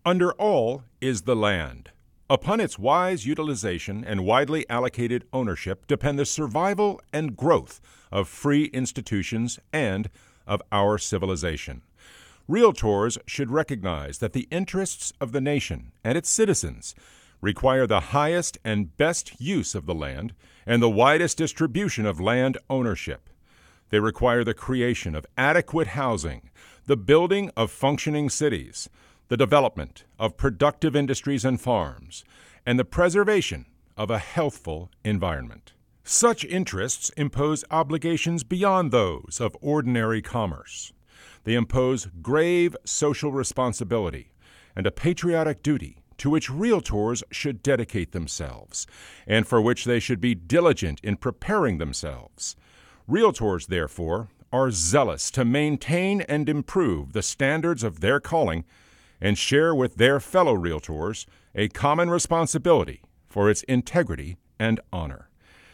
Under all is the land. Upon its wise utilization and widely allocated ownership depend the survival and growth of free institutions and of our civilization. Realtors should recognize that the interests of the nation and its citizens require the highest and best use of the land and the widest distribution of land ownership. They require the creation of adequate housing, the building of functioning cities, the development of productive industries and farms, and the preservation of a healthful environment. Such interests impose obligations beyond those of ordinary commerce. They impose grave social responsibility and a patriotic duty to which realtors should dedicate themselves, and for which they should be diligent in preparing themselves. Realtors, therefore, are zealous to maintain and improve the standards of their calling and share with their fellow realtors a common responsibility for its integrity and honor.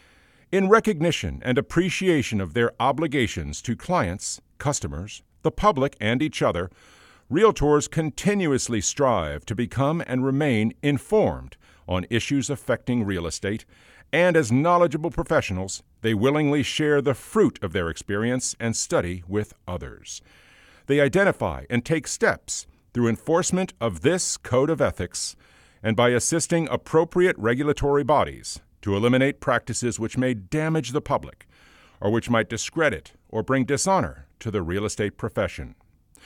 In recognition and appreciation of their obligations to clients, customers, the public, and each other, realtors continuously strive to become and remain informed on issues affecting real estate, and as knowledgeable professionals, they willingly share the fruit of their experience and study with others. They identify and take steps through enforcement of this code of ethics and by assisting appropriate regulatory bodies to eliminate practices which may damage the public or which might discredit or bring dishonor to the real estate profession.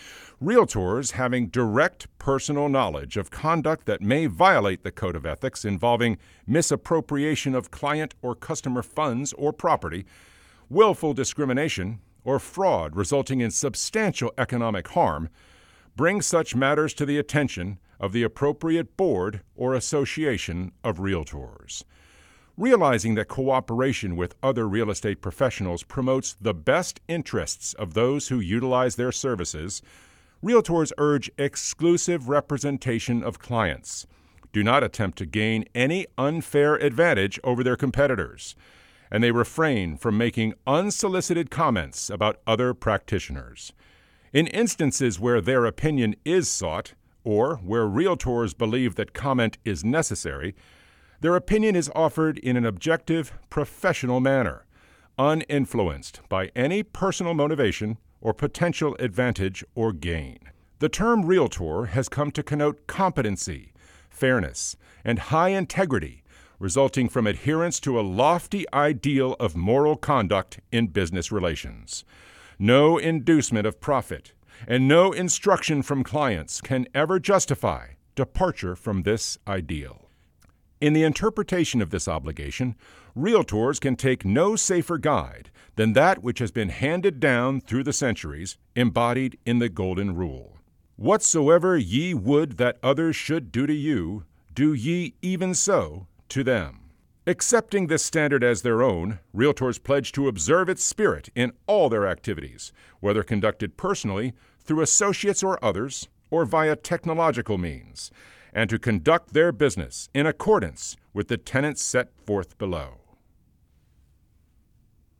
Realtors having direct personal knowledge of conduct that may violate the code of ethics involving misappropriation of client or customer funds or property, willful discrimination, or fraud resulting in substantial economic harm, bring such matters to the attention of the appropriate board or association of realtors. Realizing that cooperation with other real estate professionals promotes the best interests of those who utilize their services, realtors urge exclusive representation of clients. Do not attempt to gain any unfair advantage over their competitors, and they refrain from making unsolicited comments about other practitioners. In instances where their opinion is sought, or where realtors believe that comment is necessary, their opinion is offered in an objective, professional manner, uninfluenced by any personal motivation or potential advantage or gain. The term realtor has come to connote competency, fairness, and high integrity, resulting from adherence to a lofty ideal of moral conduct in business relations. No inducement of profit and no instruction from clients can ever justify departure from this ideal. In the interpretation of this obligation, realtors can take no safer guide than that which has been handed down through the centuries, embodied in the Golden Rule. Whatsoever ye would that others should do to you, do ye even so to them. Accepting this standard as their own, realtors pledge to observe its spirit in all their activities, whether conducted personally, through associates or others, or via technological means, and to conduct their business in accordance with the tenets set forth below.